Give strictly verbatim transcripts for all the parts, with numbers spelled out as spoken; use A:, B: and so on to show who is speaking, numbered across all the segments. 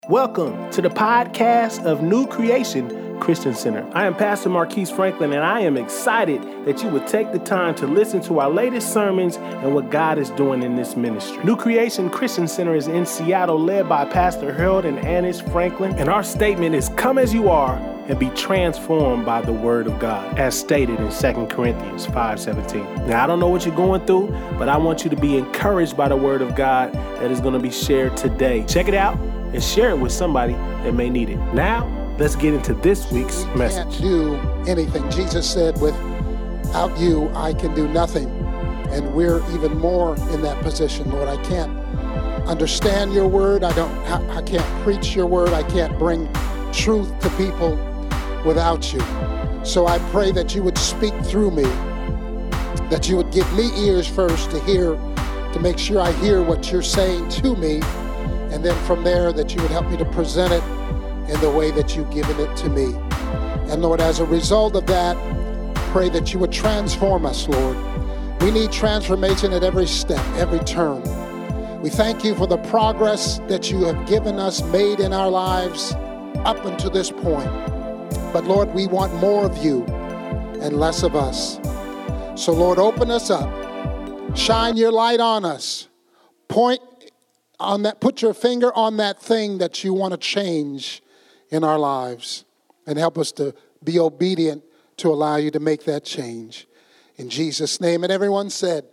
A: Welcome to the podcast of New Creation Christian Center. I am Pastor Marquise Franklin, and I am excited that you would take the time to listen to our latest sermons and what God is doing in this ministry. New Creation Christian Center is in Seattle, led by Pastor Harold and Annis Franklin, and our statement is, come as you are and be transformed by the word of God, as stated in Second Corinthians five seventeen. Now, I don't know what you're going through, but I want you to be encouraged by the word of God that is going to be shared today. Check it out and share it with somebody that may need it. Now, let's get into this week's
B: we
A: message.
B: Can't do anything. Jesus said, without you, I can do nothing. And we're even more in that position, Lord. I can't understand your word. I don't. I can't preach your word. I can't bring truth to people without you. So I pray that you would speak through me, that you would give me ears first to hear, to make sure I hear what you're saying to me, and then from there that you would help me to present it in the way that you've given it to me. And Lord, as a result of that, pray that you would transform us, Lord. We need transformation at every step, every turn. We thank you for the progress that you have given us, made in our lives up until this point. But Lord, we want more of you and less of us. So Lord, open us up. Shine your light on us. Point on that, put your finger on that thing that you want to change in our lives, and help us to be obedient to allow you to make that change. In Jesus' name. And everyone said,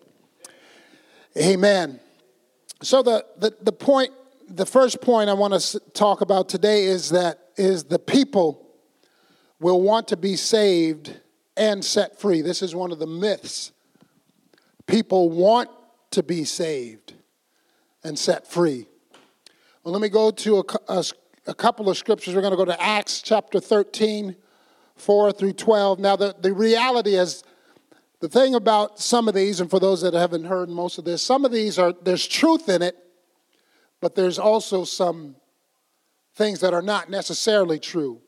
B: amen. So the, the, the point, the first point I want to talk about today is that is the people will want to be saved and set free. This is one of the myths. People want to be saved and set free. Well, let me go to a, a, a couple of scriptures. We're going to go to Acts chapter thirteen, four through twelve. Now, the, the reality is, the thing about some of these, and for those that haven't heard most of this, some of these are, there's truth in it, but there's also some things that are not necessarily true.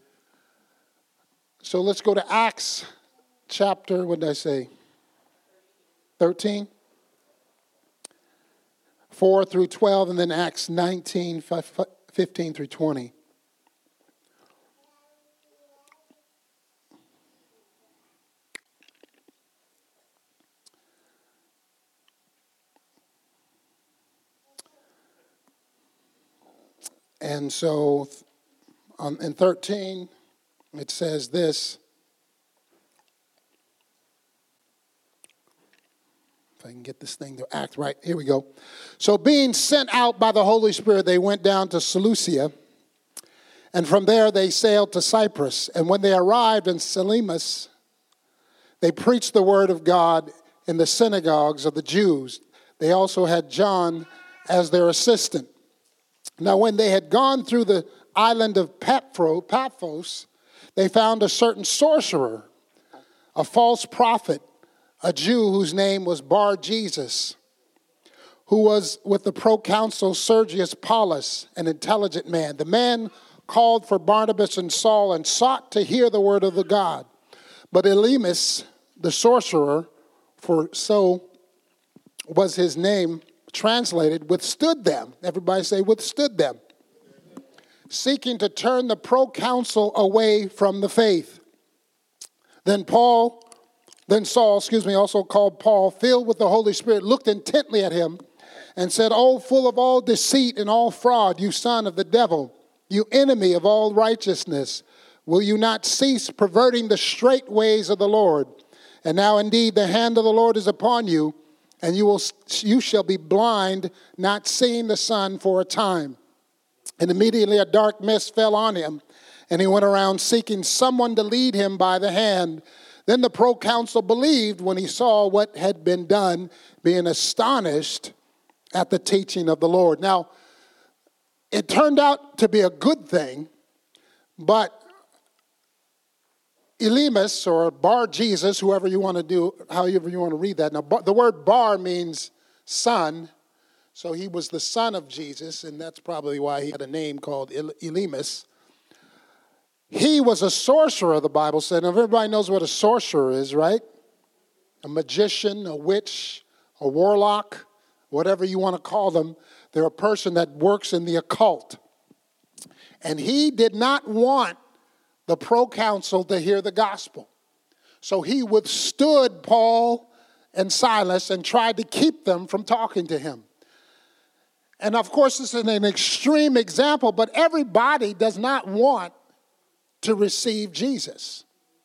B: So let's go to Acts chapter, what did I say? thirteen? four through twelve, and then Acts nineteen, fifteen through twenty. And so um, in thirteen, it says this. If I can get this thing to act right. Here we go. So being sent out by the Holy Spirit, they went down to Seleucia. And from there they sailed to Cyprus. And when they arrived in Salamis, they preached the word of God in the synagogues of the Jews. They also had John as their assistant. Now when they had gone through the island of Paphos, they found a certain sorcerer, a false prophet, a Jew whose name was Bar-Jesus, who was with the proconsul Sergius Paulus, an intelligent man. The man called for Barnabas and Saul and sought to hear the word of the God. But Elymas, the sorcerer, for so was his name translated, withstood them. Everybody say, withstood them. Seeking to turn the proconsul away from the faith. Then Paul... Then Saul, excuse me, also called Paul, filled with the Holy Spirit, looked intently at him and said, "O full of all deceit and all fraud, you son of the devil, you enemy of all righteousness, will you not cease perverting the straight ways of the Lord? And now indeed the hand of the Lord is upon you, and you will you shall be blind, not seeing the sun for a time." And immediately a dark mist fell on him, and he went around seeking someone to lead him by the hand. Then the proconsul believed when he saw what had been done, being astonished at the teaching of the Lord. Now, it turned out to be a good thing, but Elymas, or Bar-Jesus, whoever you want to do, however you want to read that. Now, the word bar means son, so he was the son of Jesus, and that's probably why he had a name called Elymas. He was a sorcerer, the Bible said. Now, everybody knows what a sorcerer is, right? A magician, a witch, a warlock, whatever you want to call them. They're a person that works in the occult. And he did not want the proconsul to hear the gospel. So he withstood Paul and Silas and tried to keep them from talking to him. And of course, this is an extreme example, but everybody does not want to receive Jesus.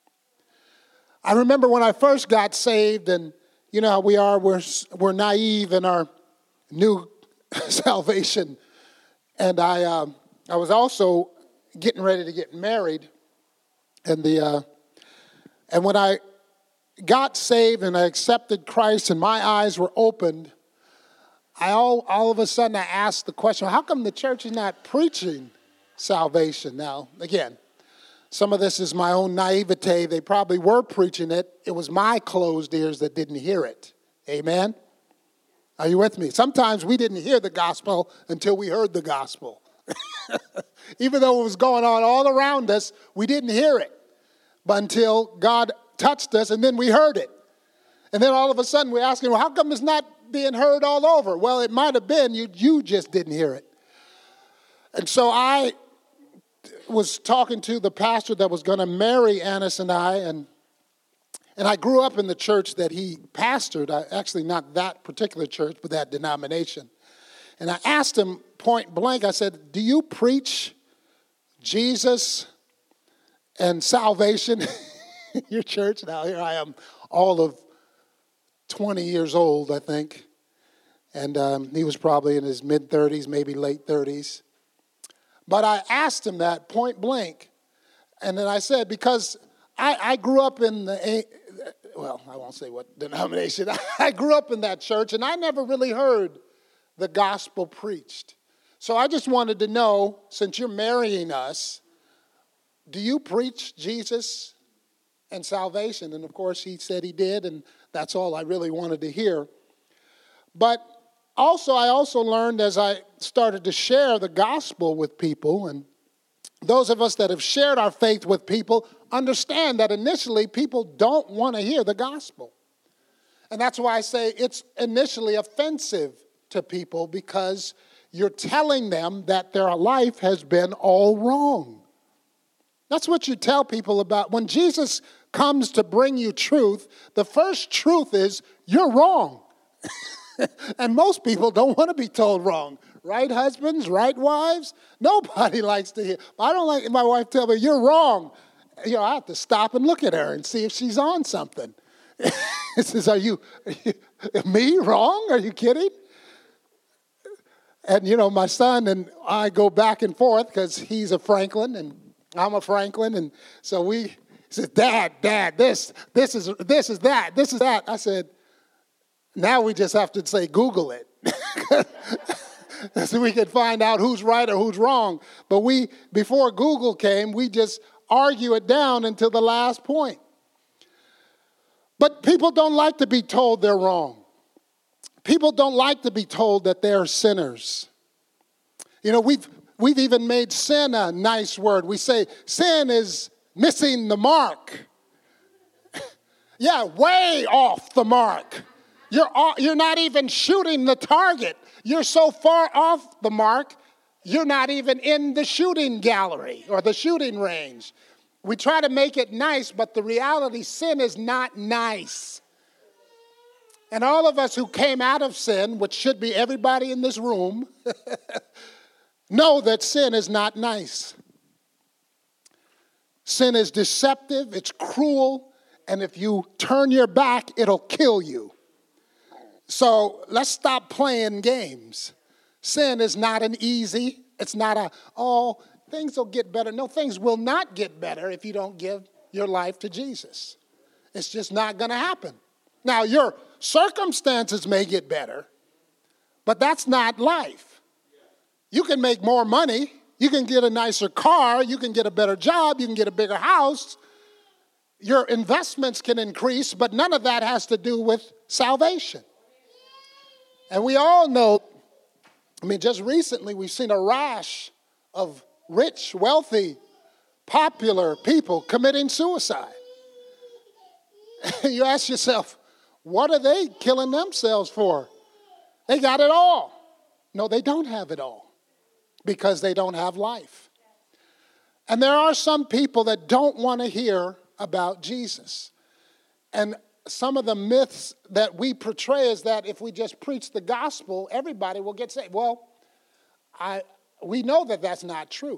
B: I remember when I first got saved, and you know how we are, we're, we're naive in our new salvation. And I uh, I was also getting ready to get married. And the uh, and when I got saved and I accepted Christ and my eyes were opened, I all, all of a sudden I asked the question, how come the church is not preaching salvation? Now, again, some of this is my own naivete. They probably were preaching it. It was my closed ears that didn't hear it. Amen? Are you with me? Sometimes we didn't hear the gospel until we heard the gospel. Even though it was going on all around us, we didn't hear it. But until God touched us, and then we heard it. And then all of a sudden we're asking, well, how come it's not being heard all over? Well, it might have been you, you just didn't hear it. And so I was talking to the pastor that was going to marry Annis and I, and and I grew up in the church that he pastored. I, actually, not that particular church, but that denomination. And I asked him point blank, I said, do you preach Jesus and salvation in your church? Now, here I am, all of twenty years old, I think. And um, he was probably in his mid-thirties, maybe late thirties. But I asked him that point blank. And then I said, because I, I grew up in the, well, I won't say what denomination. I grew up in that church, and I never really heard the gospel preached. So I just wanted to know, since you're marrying us, do you preach Jesus and salvation? And of course, he said he did, and that's all I really wanted to hear. But also, I also learned as I started to share the gospel with people, and those of us that have shared our faith with people understand that initially people don't want to hear the gospel. And that's why I say it's initially offensive to people, because you're telling them that their life has been all wrong. That's what you tell people about. When Jesus comes to bring you truth, the first truth is you're wrong. And most people don't want to be told wrong. Right, husbands? Right, wives? Nobody likes to hear. I don't like my wife tell me, you're wrong. You know, I have to stop and look at her and see if she's on something. It says, are you, are you, me wrong? Are you kidding? And, you know, my son and I go back and forth because he's a Franklin and I'm a Franklin. And so we, he says, Dad, Dad, this, this is, this is that, this is that. I said, now we just have to say, Google it. So we could find out who's right or who's wrong. But we, before Google came, we just argue it down until the last point. But people don't like to be told they're wrong. People don't like to be told that they're sinners. You know, we've we've even made sin a nice word. We say sin is missing the mark. Yeah, way off the mark. You're you're not even shooting the target. You're so far off the mark, you're not even in the shooting gallery or the shooting range. We try to make it nice, but the reality, sin is not nice. And all of us who came out of sin, which should be everybody in this room, know that sin is not nice. Sin is deceptive, it's cruel, and if you turn your back, it'll kill you. So let's stop playing games. Sin is not an easy, it's not a, oh, things will get better. No, things will not get better if you don't give your life to Jesus. It's just not going to happen. Now, your circumstances may get better, but that's not life. You can make more money. You can get a nicer car. You can get a better job. You can get a bigger house. Your investments can increase, but none of that has to do with salvation. And we all know, I mean, just recently we've seen a rash of rich, wealthy, popular people committing suicide. You ask yourself, what are they killing themselves for? They got it all. No, they don't have it all because they don't have life. And there are some people that don't want to hear about Jesus. And some of the myths that we portray is that if we just preach the gospel, everybody will get saved. Well, I we know that that's not true.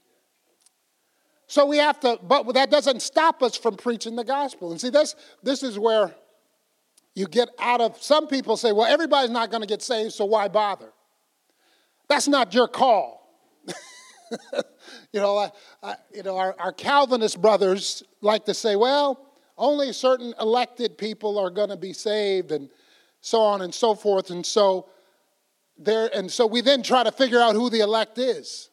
B: So we have to, but that doesn't stop us from preaching the gospel. And see, this, this is where you get out of, some people say, well, everybody's not going to get saved, so why bother? That's not your call. you know, I, I, you know, our, our Calvinist brothers like to say, well, only certain elected people are going to be saved, and so on and so forth. And so there, and so we then try to figure out who the elect is.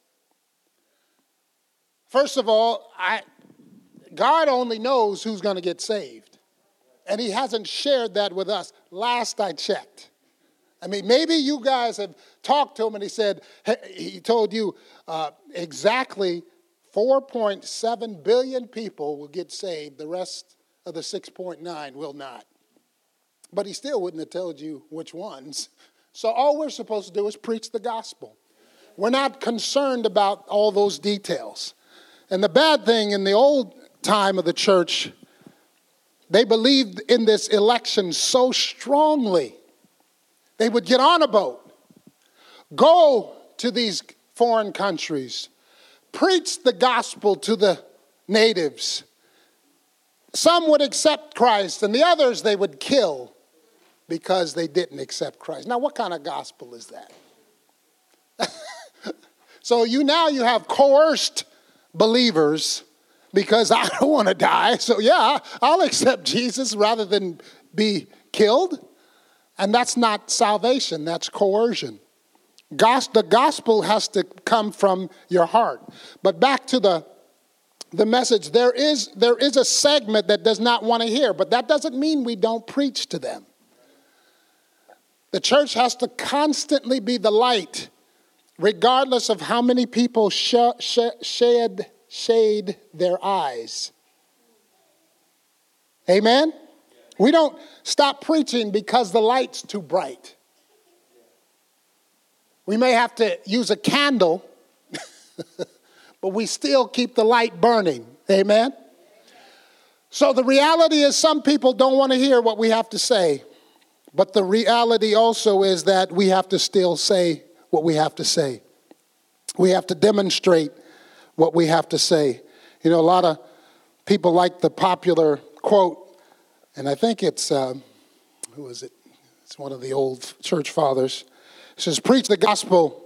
B: First of all, I, God only knows who's going to get saved. And he hasn't shared that with us. Last I checked. I mean, maybe you guys have talked to him and he said, he told you uh, exactly four point seven billion people will get saved. The rest of the six point nine will not. But he still wouldn't have told you which ones. So all we're supposed to do is preach the gospel. We're not concerned about all those details. And the bad thing in the old time of the church, they believed in this election so strongly. They would get on a boat, go to these foreign countries, preach the gospel to the natives. Some would accept Christ, and the others they would kill because they didn't accept Christ. Now, what kind of gospel is that? So you now you have coerced believers because I don't want to die. So yeah, I'll accept Jesus rather than be killed. And that's not salvation, that's coercion. Gos- the gospel has to come from your heart. But back to the, the message, there is, there is a segment that does not want to hear, but that doesn't mean we don't preach to them. The church has to constantly be the light, regardless of how many people sh- sh- shed, shade their eyes. Amen? We don't stop preaching because the light's too bright. We may have to use a candle, but we still keep the light burning. Amen? So the reality is some people don't want to hear what we have to say. But the reality also is that we have to still say what we have to say. We have to demonstrate what we have to say. You know, a lot of people like the popular quote, and I think it's, uh, who is it? It's one of the old church fathers. It says, preach the gospel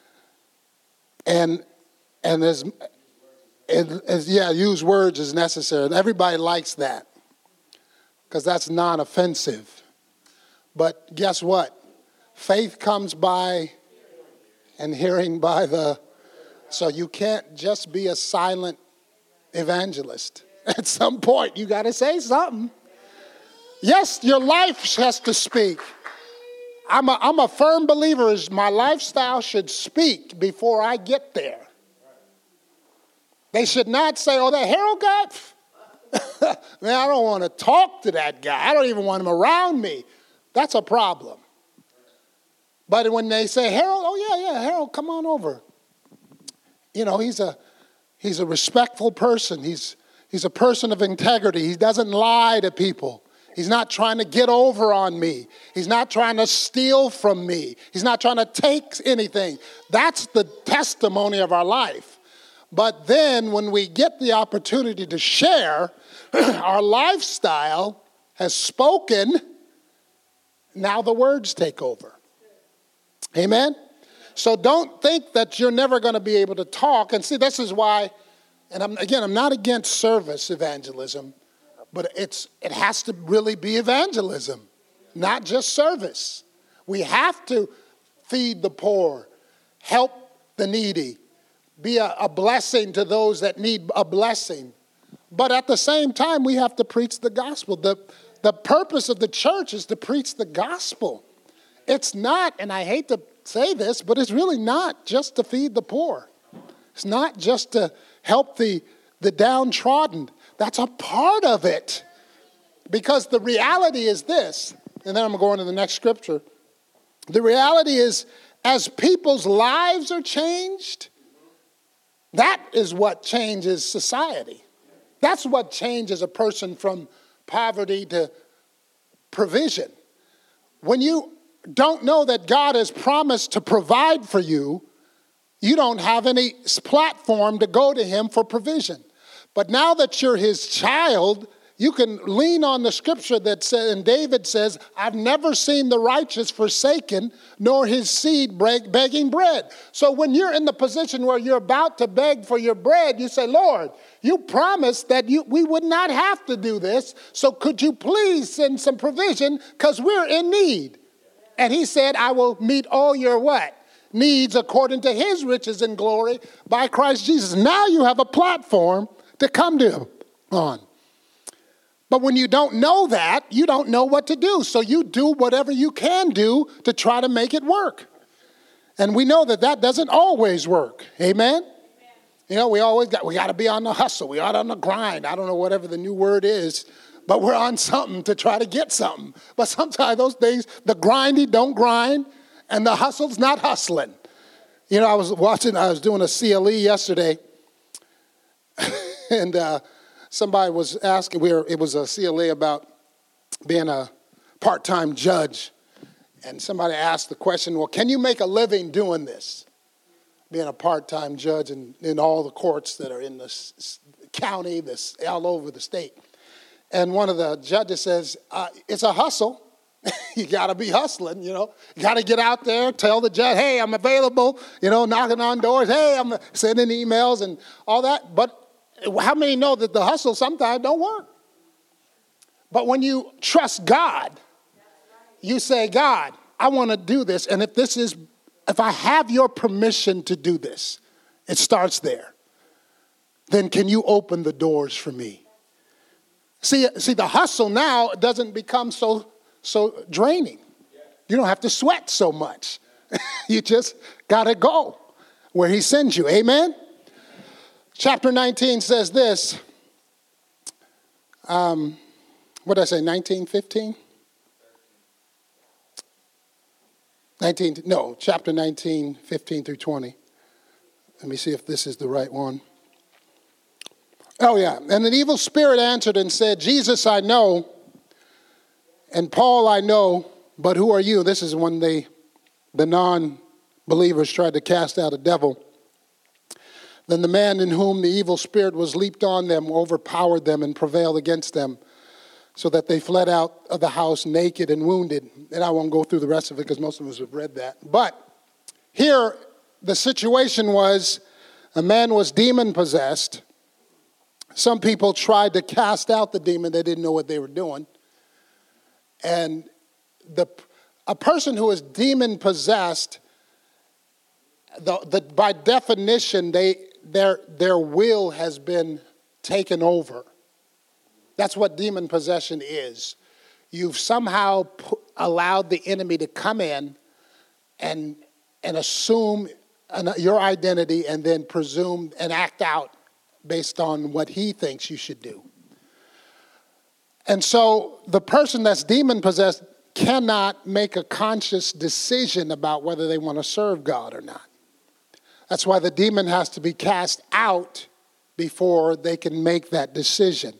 B: and and as, as yeah, use words as necessary. And everybody likes that because that's non-offensive. But guess what? Faith comes by and hearing by the... So you can't just be a silent evangelist. At some point, you got to say something. Yes, your life has to speak. I'm a, I'm a firm believer is my lifestyle should speak before I get there. They should not say, oh, that Harold guy? Man, I don't want to talk to that guy. I don't even want him around me. That's a problem. But when they say, Harold, oh, yeah, yeah, Harold, come on over. You know, he's a he's a respectful person. He's he's a person of integrity. He doesn't lie to people. He's not trying to get over on me. He's not trying to steal from me. He's not trying to take anything. That's the testimony of our life. But then when we get the opportunity to share, our lifestyle has spoken. Now the words take over. Amen? So don't think that you're never going to be able to talk. And see, this is why, and I'm, again, I'm not against service evangelism, but it's it has to really be evangelism, not just service. We have to feed the poor, help the needy, be a, a blessing to those that need a blessing. But at the same time, we have to preach the gospel. The, the purpose of the church is to preach the gospel. It's not, and I hate to say this, but it's really not just to feed the poor. It's not just to help the, the downtrodden. That's a part of it. Because the reality is this, and then I'm going to the next scripture. The reality is, as people's lives are changed, that is what changes society. That's what changes a person from poverty to provision. When you don't know that God has promised to provide for you, you don't have any platform to go to him for provision. But now that you're his child, you can lean on the scripture that says, and David says, I've never seen the righteous forsaken, nor his seed begging bread. So when you're in the position where you're about to beg for your bread, you say, Lord, you promised that you, we would not have to do this. So could you please send some provision, because we're in need. And he said, I will meet all your what? Needs according to his riches and glory by Christ Jesus. Now you have a platform to come to him on. But when you don't know that, you don't know what to do. So you do whatever you can do to try to make it work. And we know that that doesn't always work. Amen? Amen. You know, we always got, we got to be on the hustle. We got on the grind. I don't know whatever the new word is, but we're on something to try to get something. But sometimes those things, the grindy don't grind and the hustle's not hustling. You know, I was watching, I was doing a C L E yesterday and, uh, somebody was asking, we were, it was a C L A about being a part-time judge. And somebody asked the question, well, can you make a living doing this? Being a part-time judge in, in all the courts that are in the s- county, this all over the state. And one of the judges says, uh, it's a hustle. You got to be hustling, you know. You got to get out there, tell the judge, hey, I'm available, you know, knocking on doors. Hey, I'm sending emails and all that. But how many know that the hustle sometimes don't work? But when you trust God, you say, God, I want to do this. And if this is, if I have your permission to do this, it starts there. Then can you open the doors for me? See, see, the hustle now doesn't become so, so draining. You don't have to sweat so much. You just got to go where he sends you. Amen? Chapter nineteen says this. Um, what did I say, nineteen, fifteen? nineteen, no, chapter nineteen, fifteen through twenty. Let me see if this is the right one. Oh, yeah. And an evil spirit answered and said, Jesus I know, and Paul I know, but who are you? This is when they, the non-believers tried to cast out a devil. Then the man in whom the evil spirit was leaped on them, overpowered them, and prevailed against them, so that they fled out of the house naked and wounded. And I won't go through the rest of it because most of us have read that. But here, the situation was a man was demon-possessed. Some people tried to cast out the demon. They didn't know what they were doing. And the a person who is demon-possessed, the, the, by definition, they... Their, their will has been taken over. That's what demon possession is. You've somehow pu- allowed the enemy to come in and, and assume an, your identity and then presume and act out based on what he thinks you should do. And so the person that's demon possessed cannot make a conscious decision about whether they want to serve God or not. That's why the demon has to be cast out before they can make that decision.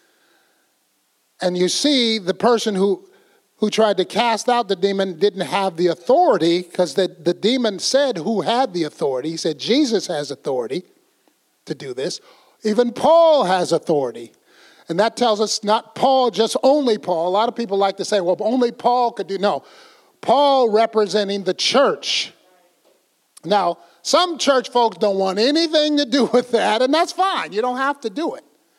B: And you see, the person who, who tried to cast out the demon didn't have the authority, because the, the demon said who had the authority. He said Jesus has authority to do this. Even Paul has authority. And that tells us not Paul, just only Paul. A lot of people like to say, well, only Paul could do. No, Paul representing the church. Now, some church folks don't want anything to do with that, and that's fine. You don't have to do it.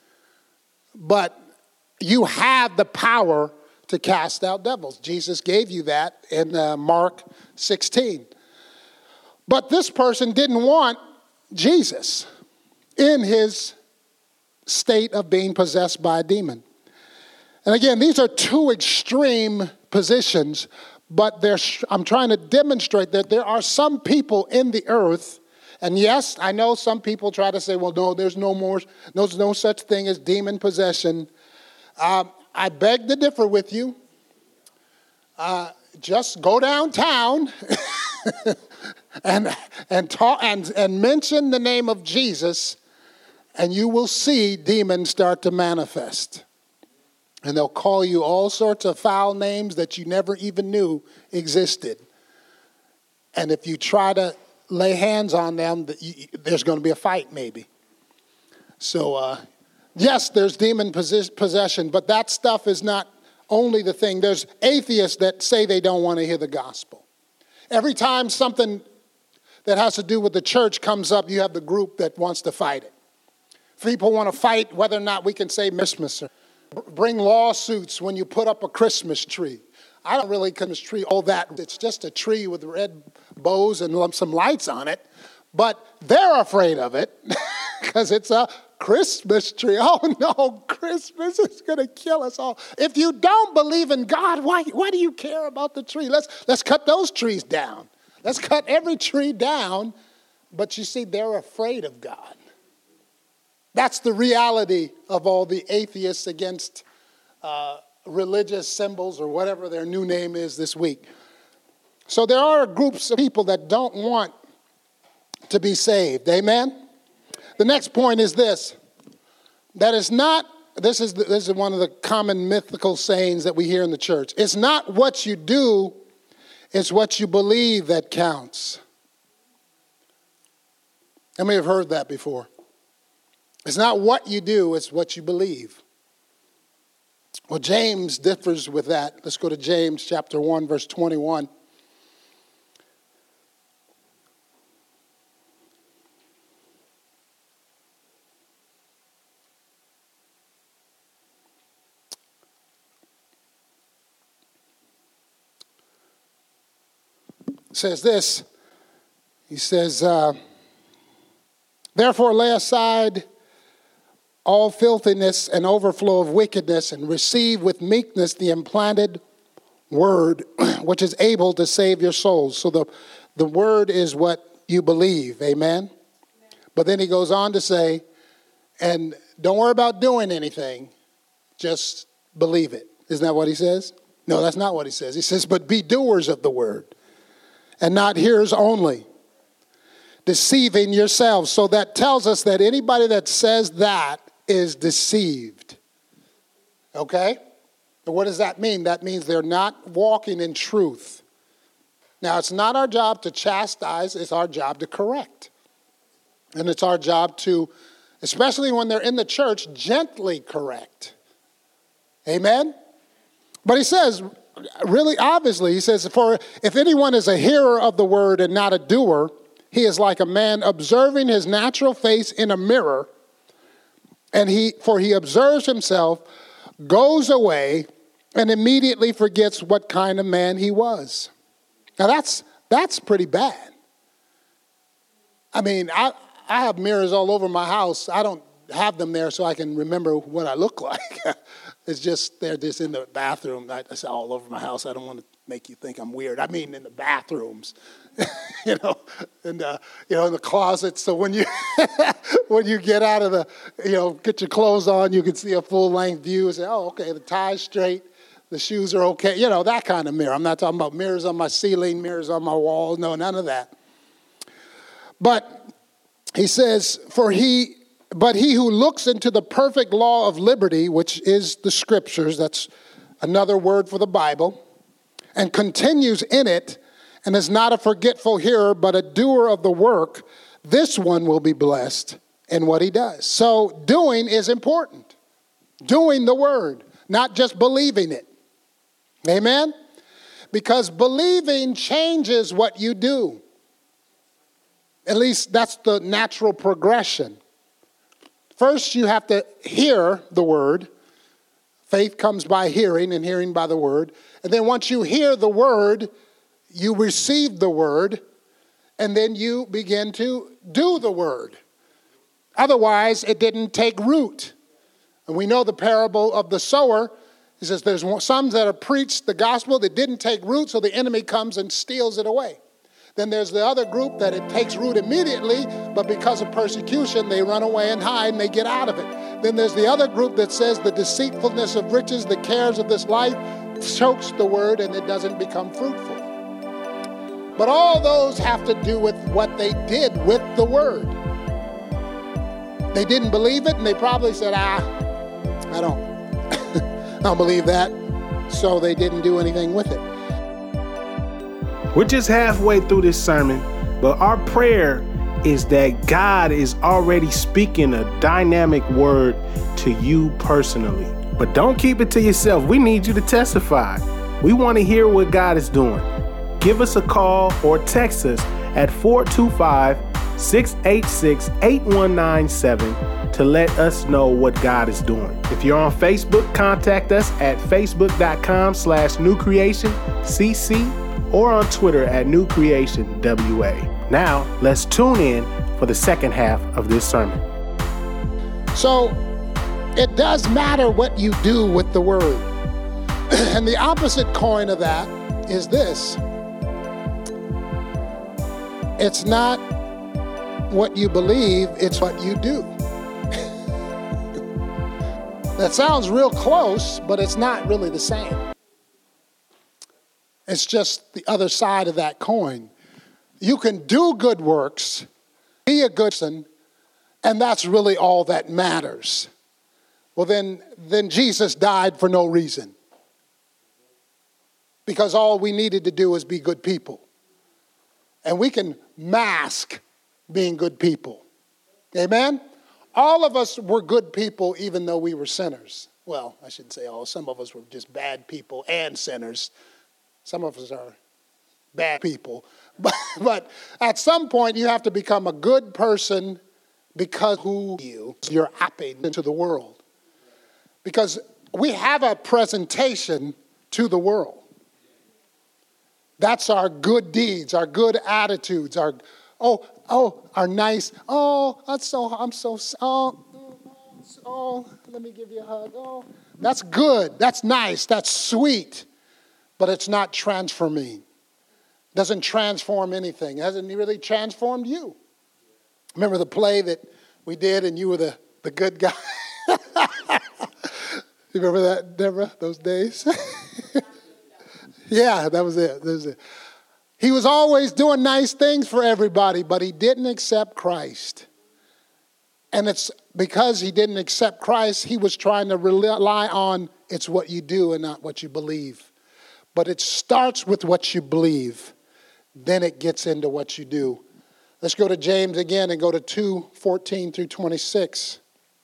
B: But you have the power to cast out devils. Jesus gave you that in uh, Mark sixteen. But this person didn't want Jesus in his state of being possessed by a demon. And again, these are two extreme positions. But there's, I'm trying to demonstrate that there are some people in the earth, and yes, I know some people try to say, well, no, there's no more, there's no such thing as demon possession. Um, I beg to differ with you. Uh, just go downtown and and talk and, and mention the name of Jesus, and you will see demons start to manifest. And they'll call you all sorts of foul names that you never even knew existed. And if you try to lay hands on them, there's going to be a fight maybe. So, uh, yes, there's demon possession, but that stuff is not only the thing. There's atheists that say they don't want to hear the gospel. Every time something that has to do with the church comes up, you have the group that wants to fight it. People want to fight whether or not we can say Christmas or bring lawsuits when you put up a Christmas tree. I don't really Christmas tree all that. It's just a tree with red bows and some lights on it. But they're afraid of it because it's a Christmas tree. Oh no, Christmas is going to kill us all. If you don't believe in God, why, why do you care about the tree? Let's, let's cut those trees down. Let's cut every tree down. But you see, they're afraid of God. That's the reality of all the atheists against uh, religious symbols or whatever their new name is this week. So there are groups of people that don't want to be saved. Amen? The next point is this. That is not, this is, the, this is one of the common mythical sayings that we hear in the church. It's not what you do, it's what you believe that counts. I may have heard that before. It's not what you do, it's what you believe. Well, James differs with that. Let's go to James chapter one, verse twenty-one. It says this. He says, uh, therefore lay aside all filthiness and overflow of wickedness, and receive with meekness the implanted word, which is able to save your souls. So the, the word is what you believe, amen? Amen? But then he goes on to say, and don't worry about doing anything, just believe it. Isn't that what he says? No, that's not what he says. He says, but be doers of the word, and not hearers only, deceiving yourselves. So that tells us that anybody that says that is deceived. Okay? But what does that mean? That means they're not walking in truth. Now, it's not our job to chastise, it's our job to correct. And it's our job to, especially when they're in the church, gently correct. Amen? But he says, really obviously, he says, for if anyone is a hearer of the word and not a doer, he is like a man observing his natural face in a mirror, and he, for he observes himself, goes away, and immediately forgets what kind of man he was. Now that's that's pretty bad. I mean, I, I have mirrors all over my house. I don't have them there so I can remember what I look like. It's just, they're just in the bathroom. I, it's all over my house. I don't want to make you think I'm weird. I mean in the bathrooms, you know, and uh, you know, in the closet. So when you when you get out of the, you know, get your clothes on, you can see a full length view and say, oh, okay, the tie's straight, the shoes are okay, you know, that kind of mirror. I'm not talking about mirrors on my ceiling, mirrors on my wall. No, none of that. But he says, for he, but he who looks into the perfect law of liberty, which is the scriptures, that's another word for the Bible, and continues in it, and is not a forgetful hearer, but a doer of the work, this one will be blessed in what he does. So doing is important. Doing the word, not just believing it. Amen? Because believing changes what you do. At least that's the natural progression. First, you have to hear the word. Faith comes by hearing, and hearing by the word. And then once you hear the word, you receive the word, and then you begin to do the word. Otherwise, it didn't take root. And we know the parable of the sower. He says there's some that have preached the gospel that didn't take root, so the enemy comes and steals it away. Then there's the other group that it takes root immediately, but because of persecution, they run away and hide and they get out of it. Then there's the other group that says the deceitfulness of riches, the cares of this life, chokes the word and it doesn't become fruitful. But all those have to do with what they did with the word. They didn't believe it, and they probably said, ah, I don't, I don't believe that. So they didn't do anything with it.
A: We're just halfway through this sermon, but our prayer is that God is already speaking a dynamic word to you personally. But don't keep it to yourself. We need you to testify. We want to hear what God is doing. Give us a call or text us at four two five, six eight six, eight one nine seven to let us know what God is doing. If you're on Facebook, contact us at facebook.com slash new creation cc or on Twitter at new creation W A. Now, let's tune in for the second half of this sermon.
B: So, it does matter what you do with the word. And the opposite coin of that is this. It's not what you believe, it's what you do. That sounds real close, but it's not really the same. It's just the other side of that coin. You can do good works, be a good person, and that's really all that matters. Well, then, then Jesus died for no reason. Because all we needed to do was be good people. And we can mask being good people. Amen? All of us were good people even though we were sinners. Well, I shouldn't say all. Some of us were just bad people and sinners. Some of us are bad people. But, but at some point, you have to become a good person because who you, you're happy into the world. Because we have a presentation to the world. That's our good deeds, our good attitudes, our, oh, oh, our nice, oh, that's so, I'm so, oh, oh, let me give you a hug, oh. That's good, that's nice, that's sweet, but it's not transforming. Doesn't transform anything. It hasn't really transformed you. Remember the play that we did and you were the, the good guy? You remember that, Deborah, those days? Yeah, that was it. That was it. He was always doing nice things for everybody, but he didn't accept Christ. And it's because he didn't accept Christ, he was trying to rely on it's what you do and not what you believe. But it starts with what you believe. Then it gets into what you do. Let's go to James again and go to two, fourteen through twenty-six.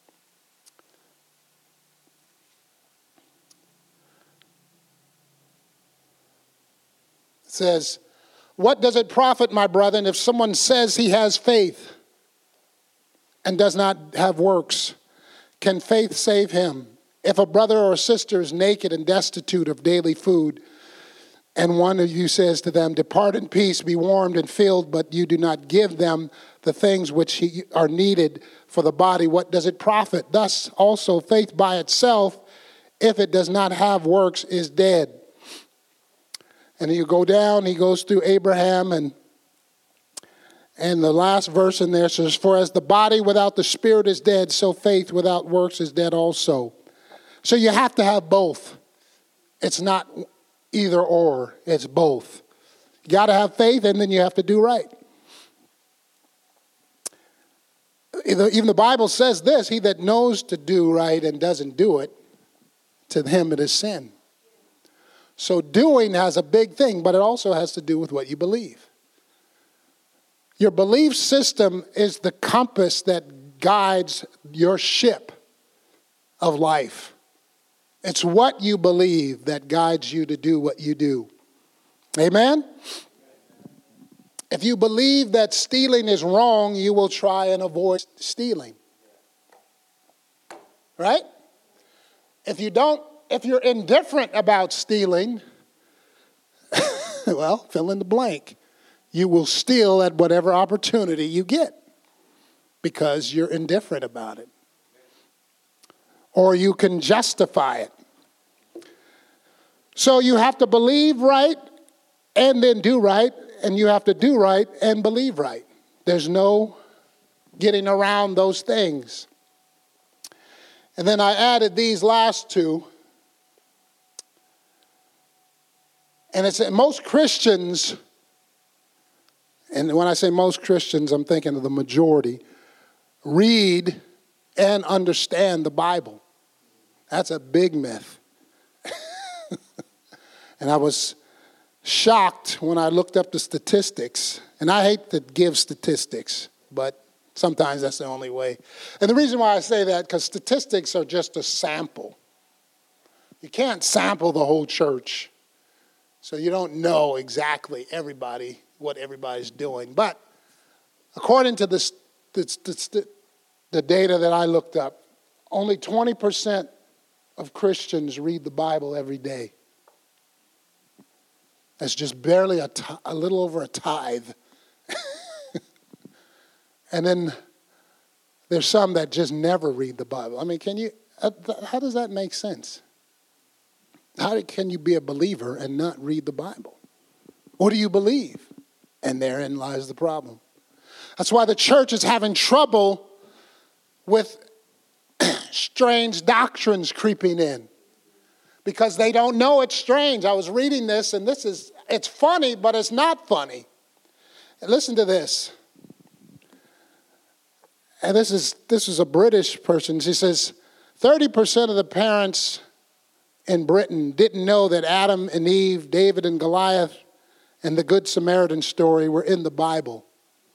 B: It says, what does it profit, my brethren, if someone says he has faith and does not have works? Can faith save him? If a brother or a sister is naked and destitute of daily food, and one of you says to them, depart in peace, be warmed and filled, but you do not give them the things which are needed for the body, what does it profit? Thus also faith by itself, if it does not have works, is dead. And you go down, he goes through Abraham, and and the last verse in there says, for as the body without the spirit is dead, so faith without works is dead also. So you have to have both. It's not either or, it's both. You got to have faith, and then you have to do right. Even the Bible says this, he that knows to do right and doesn't do it, to him it is sin. So doing has a big thing, but it also has to do with what you believe. Your belief system is the compass that guides your ship of life. It's what you believe that guides you to do what you do. Amen? If you believe that stealing is wrong, you will try and avoid stealing. Right? If you don't If you're indifferent about stealing, well, fill in the blank. You will steal at whatever opportunity you get because you're indifferent about it. Or you can justify it. So you have to believe right and then do right, and you have to do right and believe right. There's no getting around those things. And then I added these last two. And it's that most Christians and when I say most Christians, I'm thinking of the majority, read and understand the Bible. That's a big myth. And I was shocked when I looked up the statistics. And I hate to give statistics, but sometimes that's the only way. And the reason why I say that, because statistics are just a sample. You can't sample the whole church. So you don't know exactly everybody, what everybody's doing. But according to the, the, the, the data that I looked up, only twenty percent of Christians read the Bible every day. That's just barely a, t- a little over a tithe. And then there's some that just never read the Bible. I mean, can you, how does that make sense? How can you be a believer and not read the Bible? What do you believe? And therein lies the problem. That's why the church is having trouble with strange doctrines creeping in. Because they don't know it's strange. I was reading this, and this is, it's funny, but it's not funny. And listen to this. And this is this is a British person. She says, thirty percent of the parents in Britain didn't know that Adam and Eve, David and Goliath, and the Good Samaritan story were in the Bible.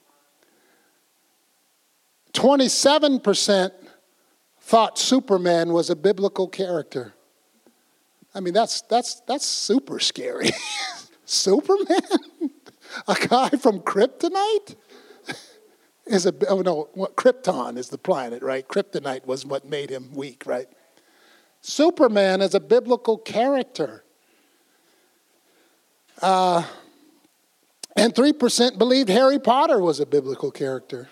B: twenty-seven percent thought Superman was a biblical character. I mean, that's that's that's super scary. Superman? A guy from Kryptonite? Is a oh no, what, Krypton is the planet, right? Kryptonite was what made him weak, right? Superman is a biblical character. Uh, and three percent believed Harry Potter was a biblical character.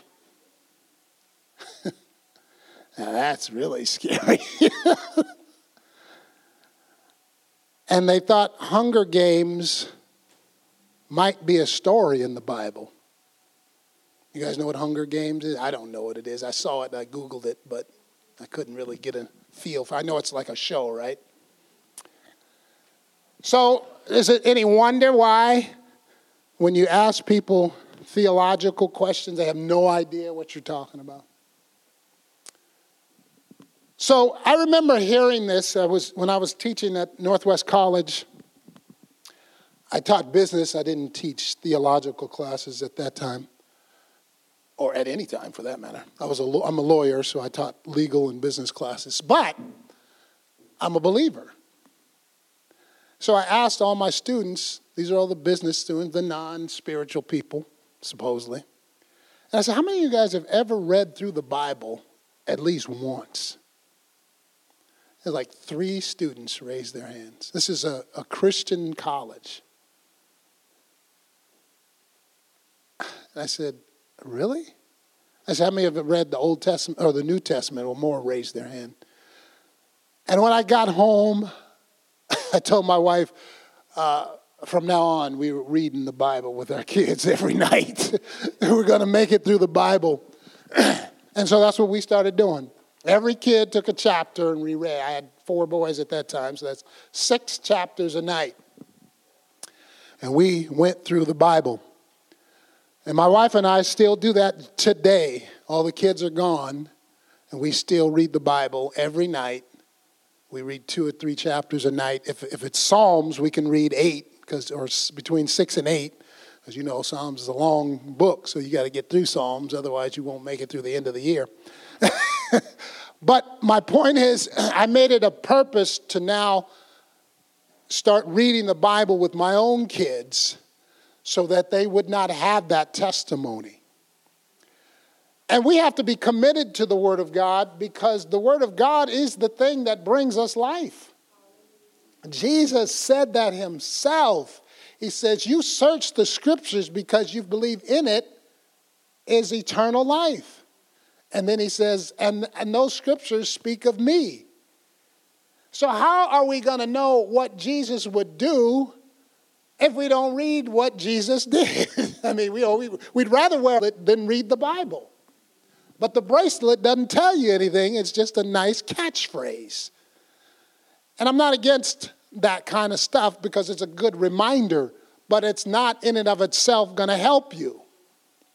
B: Now that's really scary. And they thought Hunger Games might be a story in the Bible. You guys know what Hunger Games is? I don't know what it is. I saw it and I Googled it, but I couldn't really get a feel for it. I know it's like a show, right? So is it any wonder why when you ask people theological questions, they have no idea what you're talking about? So I remember hearing this. I was when I was teaching at Northwest College. I taught business. I didn't teach theological classes at that time, or at any time for that matter. I was a, I'm a lawyer, so I taught legal and business classes. But I'm a believer. So I asked all my students, these are all the business students, the non-spiritual people, supposedly. And I said, how many of you guys have ever read through the Bible at least once? And like three students raised their hands. This is a, a Christian college. And I said, really? I said, how many have read the Old Testament or the New Testament? Well, more raised their hand. And when I got home, I told my wife, uh, from now on, we were reading the Bible with our kids every night. We're going to make it through the Bible. And so that's what we started doing. Every kid took a chapter and reread. I had four boys at that time, so that's six chapters a night. And we went through the Bible. And my wife and I still do that today. All the kids are gone, and we still read the Bible every night. We read two or three chapters a night. If if it's Psalms, we can read eight, because or between six and eight. As you know, Psalms is a long book, so you got to get through Psalms. Otherwise, you won't make it through the end of the year. But my point is, I made it a purpose to now start reading the Bible with my own kids so that they would not have that testimony. And we have to be committed to the Word of God because the Word of God is the thing that brings us life. Jesus said that himself. He says, you search the Scriptures because you believe in it is eternal life. And then he says, and, and those Scriptures speak of me. So how are we going to know what Jesus would do if we don't read what Jesus did? I mean, we, we, we'd rather wear it than read the Bible. But the bracelet doesn't tell you anything. It's just a nice catchphrase. And I'm not against that kind of stuff because it's a good reminder, but it's not in and of itself going to help you.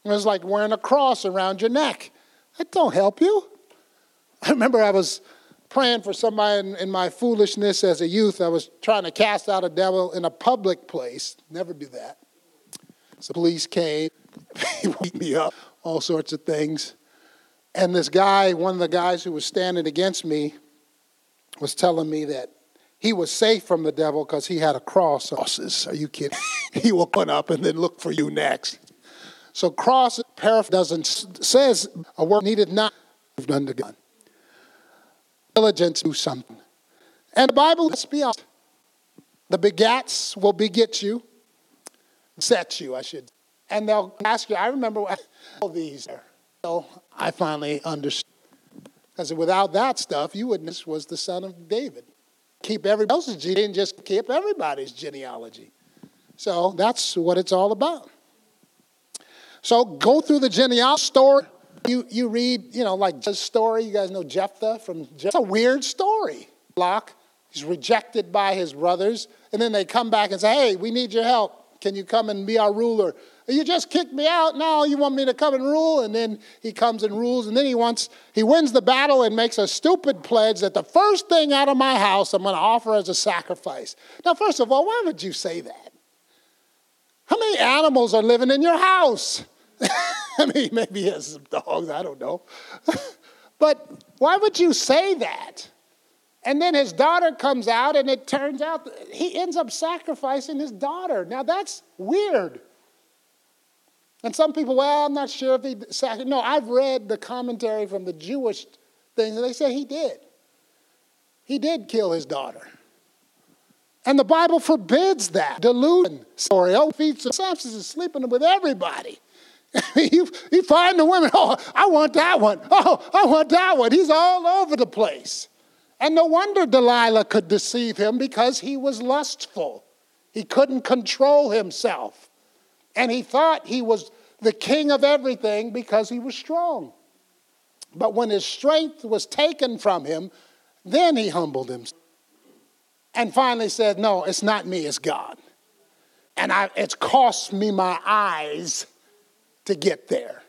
B: It was like wearing a cross around your neck. That don't help you. I remember I was praying for somebody in, in my foolishness as a youth. I was trying to cast out a devil in a public place. Never do that. So the police came, beat me up, all sorts of things. And this guy, one of the guys who was standing against me, was telling me that he was safe from the devil because he had a cross. Are you kidding? He will put up and then look for you next. So cross, paraph doesn't, says a word needed not moved unto God. Diligence, do something. And the Bible, let's be honest, the begats will beget you, set you, I should. And they'll ask you, I remember all these there. So I finally understood. Because without that stuff, you wouldn't, this was the son of David. Keep everybody else's genealogy and just keep everybody's genealogy. So that's what it's all about. So go through the genealogy story. You you read, you know, like Jeff's story. You guys know Jephthah from Jephthah. It's a weird story. Locke, he's rejected by his brothers. And then they come back and say, hey, we need your help. Can you come and be our ruler? You just kicked me out. Now you want me to come and rule? And then he comes and rules. And then he wants, he wins the battle and makes a stupid pledge that the first thing out of my house I'm going to offer as a sacrifice. Now, first of all, why would you say that? How many animals are living in your house? I mean, maybe he has some dogs, I don't know. But why would you say that? And then his daughter comes out, and it turns out he ends up sacrificing his daughter. Now, that's weird. And some people, well, I'm not sure if he sacrificed. No, I've read the commentary from the Jewish things, and they say he did. He did kill his daughter. And the Bible forbids that. Delusion story. Oh, Samson is sleeping with everybody. you, you find the women, oh, I want that one. Oh, I want that one. He's all over the place. And no wonder Delilah could deceive him because he was lustful. He couldn't control himself. And he thought he was the king of everything because he was strong. But when his strength was taken from him, then he humbled himself. And finally said, no, it's not me, it's God. And I, it's cost me my eyes to get there.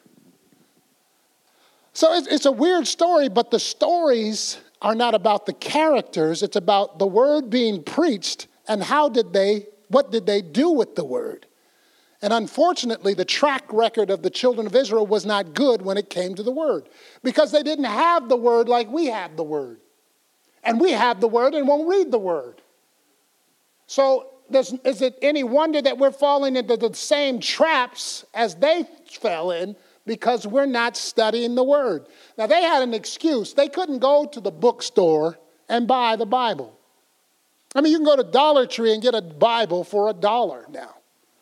B: So it's, it's a weird story, but the stories are not about the characters. It's about the word being preached and how did they, what did they do with the word? And unfortunately, the track record of the children of Israel was not good when it came to the word because they didn't have the word like we have the word. And we have the word and won't read the word. So Does, is it any wonder that we're falling into the same traps as they fell in because we're not studying the word? Now, they had an excuse. They couldn't go to the bookstore and buy the Bible. I mean, you can go to Dollar Tree and get a Bible for a dollar now.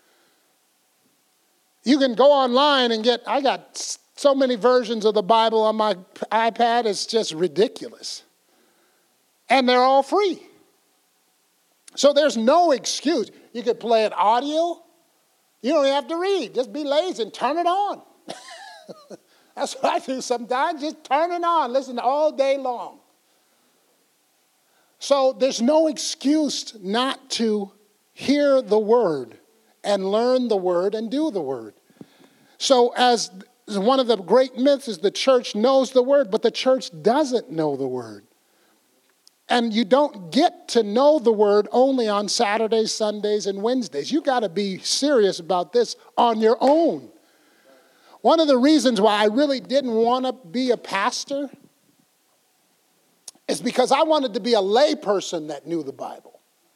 B: You can go online and get, I got so many versions of the Bible on my iPad, it's just ridiculous. And they're all free. So there's no excuse. You could play it audio. You don't have to read. Just be lazy and turn it on. That's what I do sometimes. Just turn it on. Listen all day long. So there's no excuse not to hear the word and learn the word and do the word. So as one of the great myths is the church knows the word, but the church doesn't know the word. And you don't get to know the word only on Saturdays, Sundays, and Wednesdays. You got to be serious about this on your own. One of the reasons why I really didn't want to be a pastor is because I wanted to be a lay person that knew the Bible.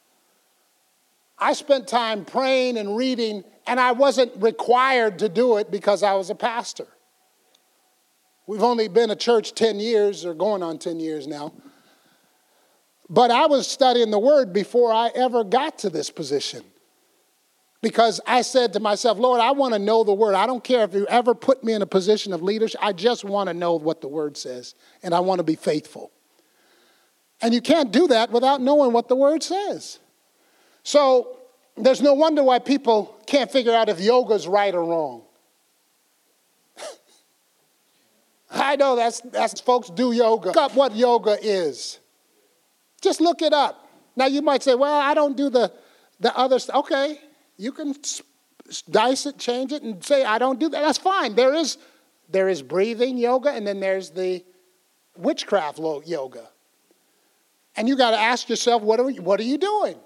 B: I spent time praying and reading, and I wasn't required to do it because I was a pastor. We've only been a church ten years, or going on ten years now. But I was studying the word before I ever got to this position. Because I said to myself, Lord, I want to know the word. I don't care if you ever put me in a position of leadership. I just want to know what the word says. And I want to be faithful. And you can't do that without knowing what the word says. So there's no wonder why people can't figure out if yoga's right or wrong. I know that's, that's folks do yoga. Look up what yoga is. Just look it up. Now you might say, well, I don't do the, the other stuff. Okay, you can dice it, change it, and say, I don't do that. That's fine. There is, there is breathing yoga, and then there's the witchcraft yoga. And you got to ask yourself, what are, what are you doing?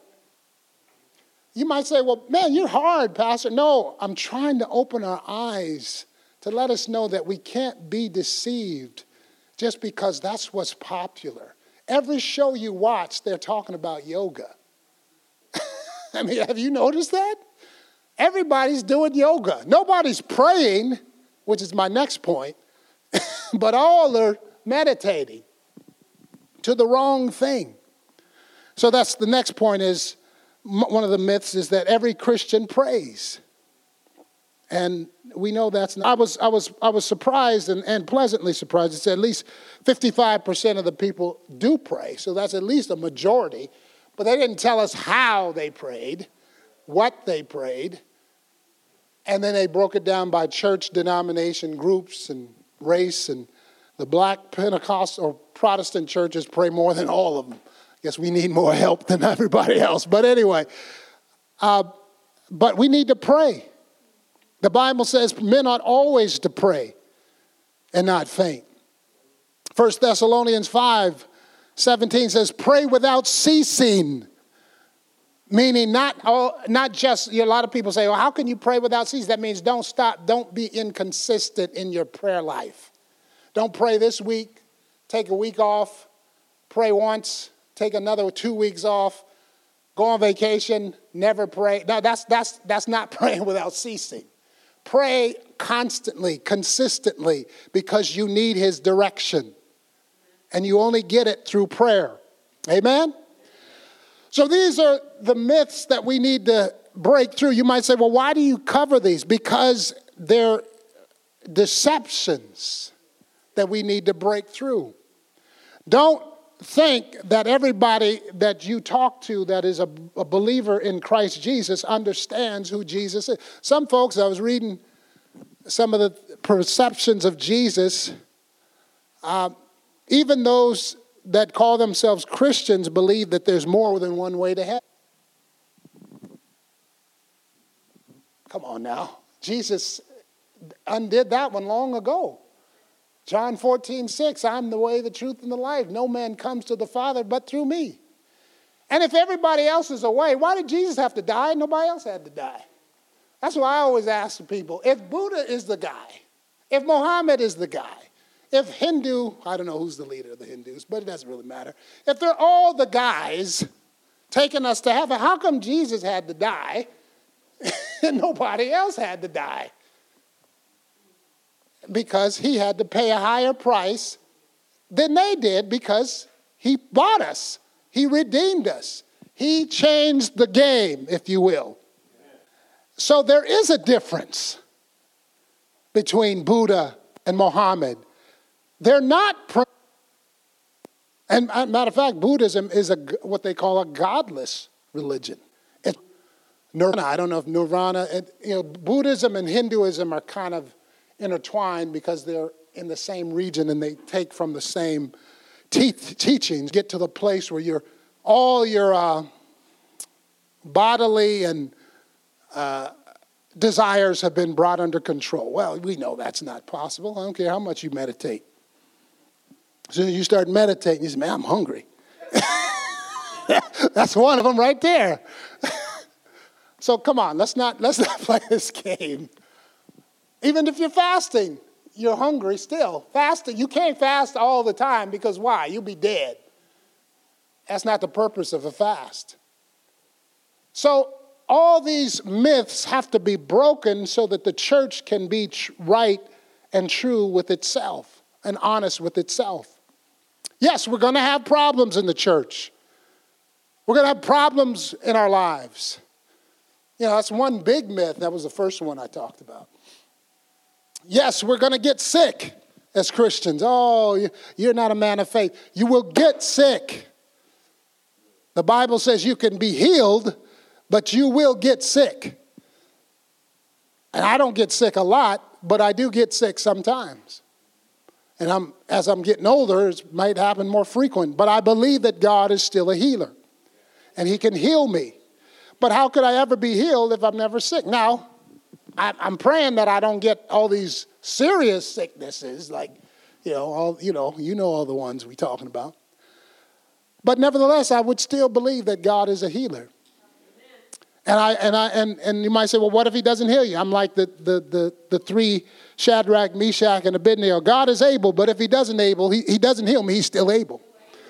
B: You might say, well, man, you're hard, Pastor. No, I'm trying to open our eyes to let us know that we can't be deceived just because that's what's popular. Every show you watch, they're talking about yoga. I mean, have you noticed that? Everybody's doing yoga. Nobody's praying, which is my next point, but all are meditating to the wrong thing. So that's the next point is, one of the myths is that every Christian prays. And we know that's not. I was, I was, I was surprised and, and pleasantly surprised. It's at least fifty-five percent of the people do pray. So that's at least a majority. But they didn't tell us how they prayed, what they prayed. And then they broke it down by church denomination groups and race. And the black Pentecostal or Protestant churches pray more than all of them. I guess we need more help than everybody else. But anyway, uh, but we need to pray. The Bible says men ought always to pray and not faint. First Thessalonians five seventeen says, pray without ceasing. Meaning not all, not just, you know, a lot of people say, well, how can you pray without ceasing? That means don't stop. Don't be inconsistent in your prayer life. Don't pray this week, take a week off, pray once, take another two weeks off, go on vacation, never pray. No, that's, that's, that's not praying without ceasing. Pray constantly, consistently, because you need his direction. And you only get it through prayer. Amen? So these are the myths that we need to break through. You might say, well, why do you cover these? Because they're deceptions that we need to break through. Don't think that everybody that you talk to that is a, a believer in Christ Jesus understands who Jesus is. Some folks, I was reading some of the perceptions of Jesus, uh, even those that call themselves Christians believe that there's more than one way to heaven. Come on now. Jesus undid that one long ago. John fourteen six, I'm the way, the truth, and the life. No man comes to the Father but through me. And if everybody else is away, why did Jesus have to die? Nobody else had to die. That's why I always ask people, if Buddha is the guy, if Muhammad is the guy, if Hindu, I don't know who's the leader of the Hindus, but it doesn't really matter. If they're all the guys taking us to heaven, how come Jesus had to die and nobody else had to die? Because he had to pay a higher price than they did because he bought us. He redeemed us. He changed the game, if you will. So there is a difference between Buddha and Muhammad. They're not, pro- and matter of fact, Buddhism is a what they call a godless religion. It's nirvana. I don't know if nirvana, it, you know, Buddhism and Hinduism are kind of intertwined because they're in the same region and they take from the same te- teachings. Get to the place where you're all your uh, bodily and uh, desires have been brought under control. Well, we know that's not possible. I don't care how much you meditate. As soon as you start meditating, you say, man, I'm hungry. That's one of them right there. So come on, let's not let's not play this game. Even if you're fasting, you're hungry still. Fasting, you can't fast all the time because why? You'll be dead. That's not the purpose of a fast. So all these myths have to be broken so that the church can be tr- right and true with itself and honest with itself. Yes, we're going to have problems in the church. We're going to have problems in our lives. You know, that's one big myth. That was the first one I talked about. Yes, we're going to get sick as Christians. Oh, you're not a man of faith. You will get sick. The Bible says you can be healed, but you will get sick. And I don't get sick a lot, but I do get sick sometimes. And I'm, as I'm getting older, it might happen more frequent. But I believe that God is still a healer. And he can heal me. But how could I ever be healed if I'm never sick? Now, I, I'm praying that I don't get all these serious sicknesses, like, you know, all, you know, you know all the ones we're talking about. But nevertheless, I would still believe that God is a healer. And I and I and, and you might say, well, what if he doesn't heal you? I'm like the the the, the three Shadrach, Meshach, and Abednego. God is able, but if he doesn't able, he, he doesn't heal me, he's still able.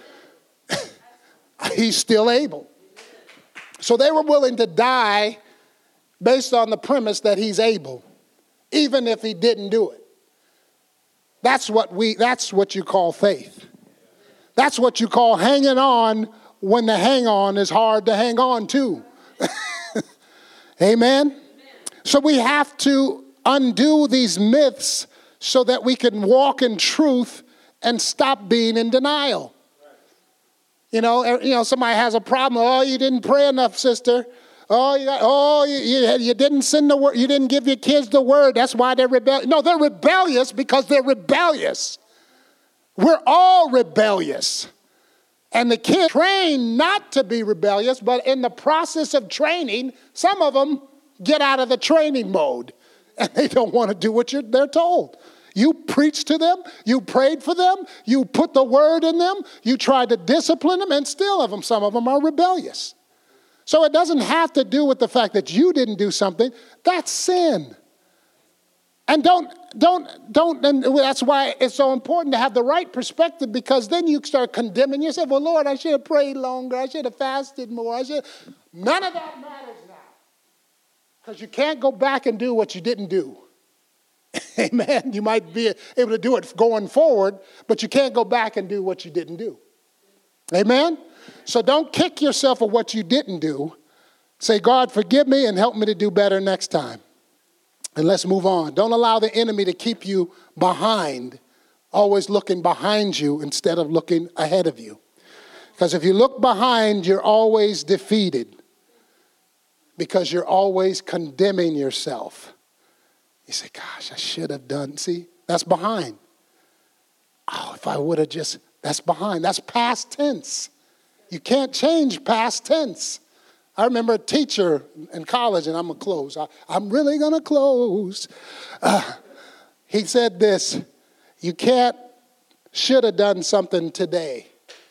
B: He's still able. So they were willing to die based on the premise that he's able, even if he didn't do it. That's what we that's what you call faith. That's what you call hanging on when the hang on is hard to hang on to. Amen? Amen. So we have to undo these myths so that we can walk in truth and stop being in denial. You know, you know, somebody has a problem. Oh, you didn't pray enough, sister. Oh, you got, oh, you, you, you didn't send the word. You didn't give your kids the word. That's why they're rebellious. No, they're rebellious because they're rebellious. We're all rebellious. And the kids trained not to be rebellious, but in the process of training, some of them get out of the training mode and they don't want to do what you're, they're told. You preached to them, you prayed for them, you put the word in them, you tried to discipline them, and still of them, some of them are rebellious. So it doesn't have to do with the fact that you didn't do something. That's sin. And don't, don't, don't, and that's why it's so important to have the right perspective, because then you start condemning yourself. Well, Lord, I should have prayed longer. I should have fasted more. I should. None of that matters now. Because you can't go back and do what you didn't do. Amen. You might be able to do it going forward, but you can't go back and do what you didn't do. Amen. So don't kick yourself for what you didn't do. Say, God, forgive me and help me to do better next time. And let's move on. Don't allow the enemy to keep you behind, always looking behind you instead of looking ahead of you. Because if you look behind, you're always defeated, because you're always condemning yourself. You say, gosh, I should have done. See, that's behind. Oh, if I would have just, that's behind. That's past tense. You can't change past tense. I remember a teacher in college, and I'm going to close. I, I'm really going to close. Uh, he said this, you can't should have done something today.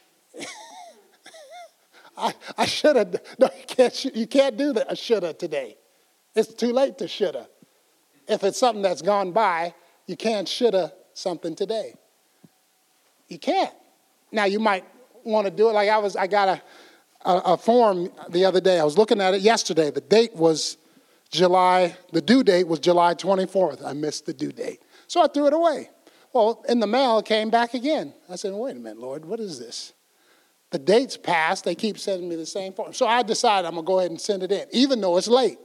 B: I, I should have. No, you can't, you can't do that. I should have today. It's too late to should have. If it's something that's gone by, you can't should have something today. You can't. Now, you might want to do it. Like I was, I got a, a, a form the other day. I was looking at it yesterday. The date was July, the due date was July twenty-fourth. I missed the due date. So I threw it away. Well, in the mail, it came back again. I said, wait a minute, Lord, what is this? The date's passed. They keep sending me the same form. So I decided I'm going to go ahead and send it in, even though it's late,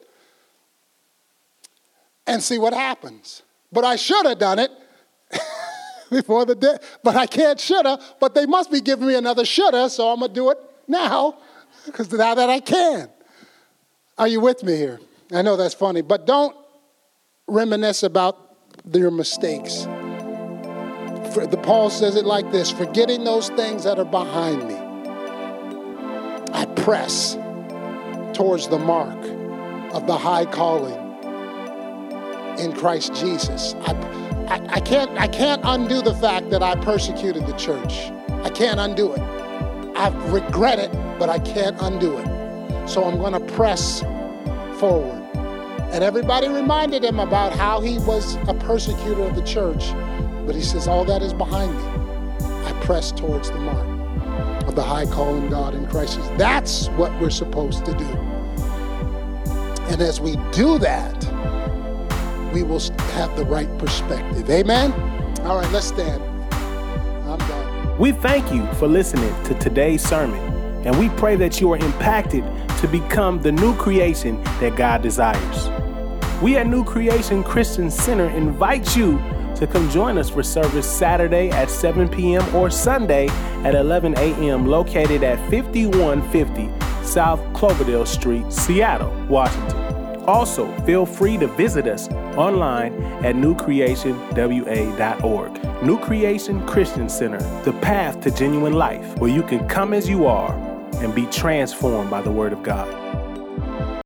B: and see what happens. But I should have done it before the day. But I can't shoulda, but they must be giving me another shoulda, so I'm going to do it now, because now that I can. Are you with me here? I know that's funny, but don't reminisce about your mistakes. For, the Paul says it like this, forgetting those things that are behind me, I press towards the mark of the high calling in Christ Jesus. I, I, I can't I can't undo the fact that I persecuted the church. I can't undo it. I regret it, but I can't undo it. So I'm going to press forward. And everybody reminded him about how he was a persecutor of the church. But he says, all that is behind me. I press towards the mark of the high calling God in Christ Jesus. That's what we're supposed to do. And as we do that, we will have the right perspective. Amen? All right, let's stand. I'm done.
A: We thank you for listening to today's sermon, and we pray that you are impacted to become the new creation that God desires. We at New Creation Christian Center invite you to come join us for service Saturday at seven p.m. or Sunday at eleven a.m. located at fifty-one fifty South Cloverdale Street, Seattle, Washington. Also, feel free to visit us online at new creation w a dot org. New Creation Christian Center, the path to genuine life, where you can come as you are and be transformed by the Word of God.